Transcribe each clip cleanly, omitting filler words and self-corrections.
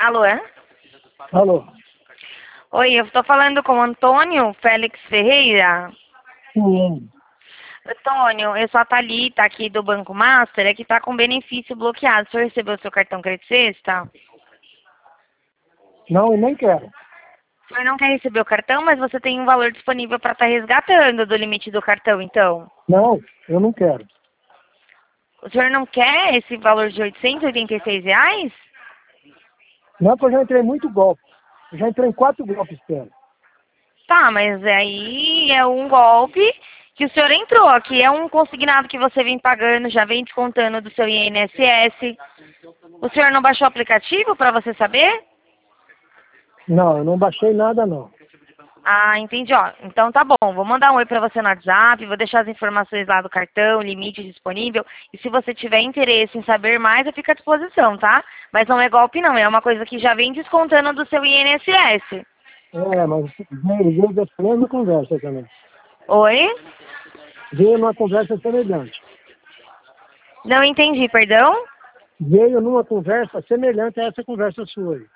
Alô, é? Alô? Oi, eu estou falando com o Antônio Félix Ferreira. Sim. Antônio, eu sou a Thalita aqui do Banco Master, é que está com benefício bloqueado. O senhor recebeu o seu cartão crédito sexta? Não, eu nem quero. O senhor não quer receber o cartão, mas você tem um valor disponível para estar resgatando do limite do cartão, então. Não, eu não quero. O senhor não quer esse valor de R$ 886? Não, porque eu já entrei em muito golpe. Eu já entrei em 4 golpes, pera. Tá, mas aí é um golpe que o senhor entrou, que é um consignado que você vem pagando, já vem descontando do seu INSS. O senhor não baixou o aplicativo para você saber? Não, eu não baixei nada, não. Ah, entendi, ó. Então tá bom, vou mandar um oi pra você no WhatsApp, vou deixar as informações lá do cartão, limite disponível. E se você tiver interesse em saber mais, eu fico à disposição, tá? Mas não é golpe não, é uma coisa que já vem descontando do seu INSS. É, mas veio dessa mesma conversa também. Oi? Veio numa conversa semelhante. Não entendi, perdão? Veio numa conversa semelhante a essa conversa sua aí.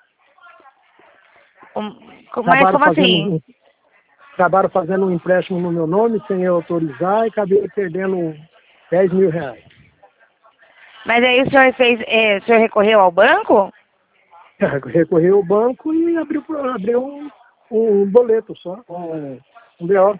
Mas como assim? Acabaram fazendo um empréstimo no meu nome sem eu autorizar e acabei perdendo 10 mil reais. Mas aí o senhor o senhor recorreu ao banco? Recorri ao banco e abriu um boleto só, um BO.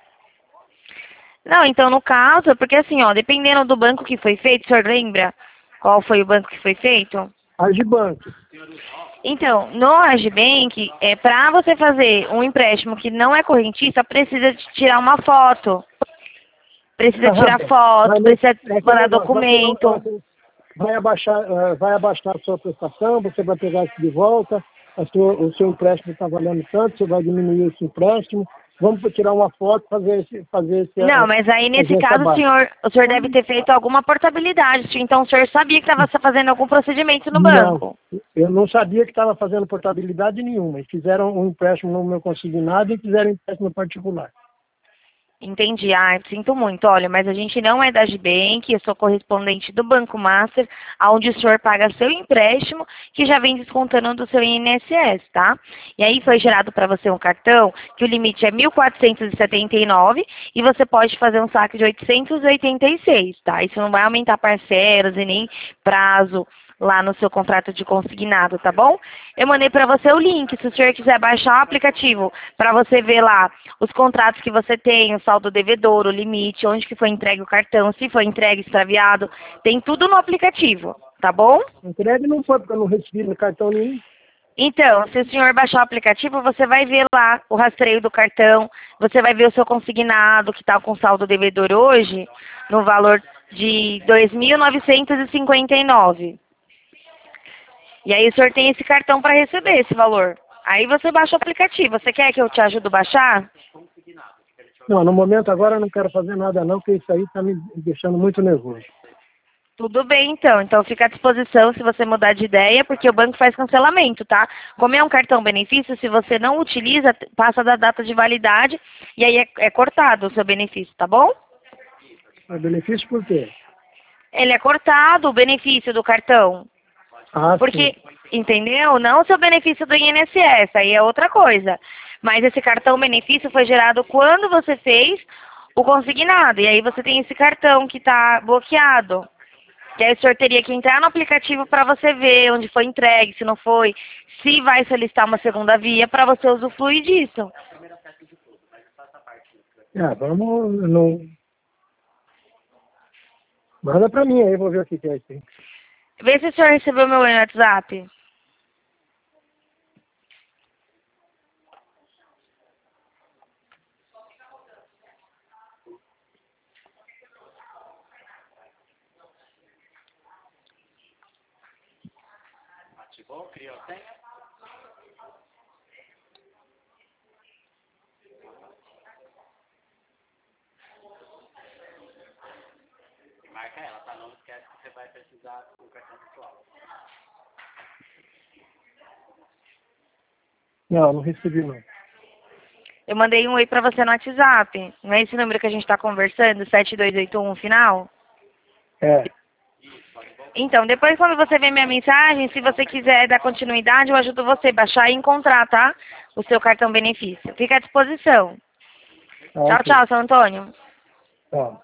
Não, então no caso, é porque assim, ó, dependendo do banco que foi feito, o senhor lembra qual foi o banco que foi feito? Agibanco. Então, no Agibank, para você fazer um empréstimo que não é correntista, precisa de tirar uma foto. Precisa tirar foto, precisa mandar documento. Vai abaixar a sua prestação, você vai pegar isso de volta, o seu empréstimo está valendo tanto, você vai diminuir esse empréstimo, vamos tirar uma foto, fazer esse Não, mas aí nesse caso o senhor deve ter feito alguma portabilidade. Então o senhor sabia que estava fazendo algum procedimento no banco. Não, eu não sabia que estava fazendo portabilidade nenhuma. E fizeram um empréstimo no meu consignado e fizeram um empréstimo particular. Entendi. Ah, sinto muito. Olha, mas a gente não é da Agibank, eu sou correspondente do Banco Master, onde o senhor paga seu empréstimo, que já vem descontando do seu INSS, tá? E aí foi gerado para você um cartão, que o limite é 1.479 e você pode fazer um saque de 886, tá? Isso não vai aumentar parcelas e nem prazo lá no seu contrato de consignado, tá bom? Eu mandei para você o link, se o senhor quiser baixar o aplicativo para você ver lá os contratos que você tem, o saldo devedor, o limite, onde que foi entregue o cartão, se foi entregue, extraviado, tem tudo no aplicativo, tá bom? Entregue não foi porque eu não recebi no cartão nenhum. Então, se o senhor baixar o aplicativo, você vai ver lá o rastreio do cartão, você vai ver o seu consignado que está com saldo devedor hoje, no valor de R$ 2.959. E aí o senhor tem esse cartão para receber esse valor. Aí você baixa o aplicativo. Você quer que eu te ajude a baixar? Não, no momento agora eu não quero fazer nada não, porque isso aí está me deixando muito nervoso. Tudo bem, então. Então fica à disposição se você mudar de ideia, porque o banco faz cancelamento, tá? Como é um cartão benefício, se você não utiliza, passa da data de validade e aí é cortado o seu benefício, tá bom? É benefício por quê? Ele é cortado, o benefício do cartão. Ah, Porque, sim. entendeu? Não o seu benefício do INSS, aí é outra coisa. Mas esse cartão benefício foi gerado quando você fez o consignado. E aí você tem esse cartão que está bloqueado. Que aí o senhor teria que entrar no aplicativo para você ver onde foi entregue, se não foi, se vai solicitar uma segunda via para você usufruir disso. Vamos, não... Manda para mim aí, vou ver o que é isso aí. Vê se o senhor recebeu meu WhatsApp. Marca ela, tá? Não esquece que você vai precisar do cartão virtual. Não recebi não. Eu mandei um oi para você no WhatsApp. Não é esse número que a gente está conversando, 7281 final? É. Então, depois quando você ver minha mensagem, se você quiser dar continuidade, eu ajudo você a baixar e encontrar, tá? O seu cartão benefício. Fica à disposição. Tá, Tchau, ok. tchau, seu Antônio. Tá.